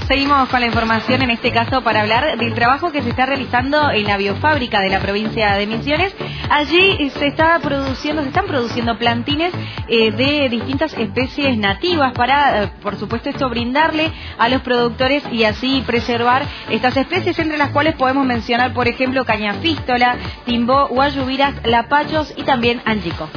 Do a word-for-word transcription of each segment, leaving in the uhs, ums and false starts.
seguimos con la información, en este caso para hablar del trabajo que se está realizando en la biofábrica de la provincia de Misiones. Allí se está produciendo, se están produciendo plantines eh, de distintas especies nativas para, eh, por supuesto, esto brindarle a los productores y así preservar estas especies, entre las cuales podemos mencionar, por ejemplo, cañafístola, timbó, guayubiras, lapachos y también angico.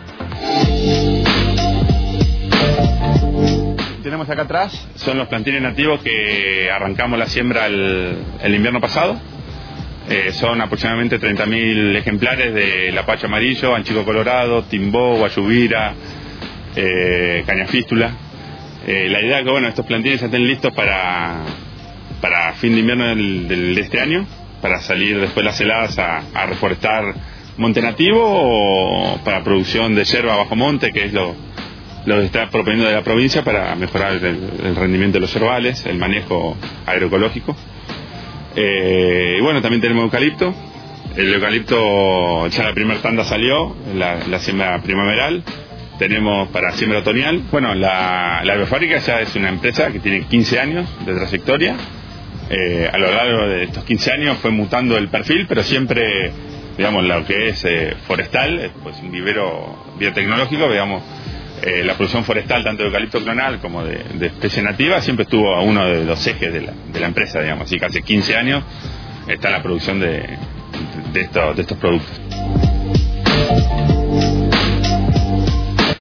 Tenemos acá atrás, son los plantines nativos que arrancamos la siembra el, el invierno pasado. Eh, son aproximadamente treinta mil ejemplares de lapacho amarillo, angico colorado, timbó, guayubira, eh, cañafístula. Eh, la idea es que bueno, estos plantines estén listos para, para fin de invierno del, del, de este año, para salir después de las heladas a, a reforestar monte nativo o para producción de yerba bajo monte, que es lo lo que está proponiendo de la provincia para mejorar el, el rendimiento de los yerbales, el manejo agroecológico. Eh, y bueno, también tenemos eucalipto. El eucalipto ya la primera tanda salió, la, la siembra primaveral. Tenemos para siembra otoñal. Bueno, la, la biofábrica ya es una empresa que tiene quince años de trayectoria. Eh, a lo largo de estos quince años fue mutando el perfil, pero siempre, digamos, lo que es eh, forestal, pues un vivero biotecnológico, digamos. Eh, la producción forestal, tanto de eucalipto clonal como de, de especie nativa, siempre estuvo a uno de los ejes de la, de la empresa, digamos. Así que hace quince años está la producción de, de, estos, de estos productos.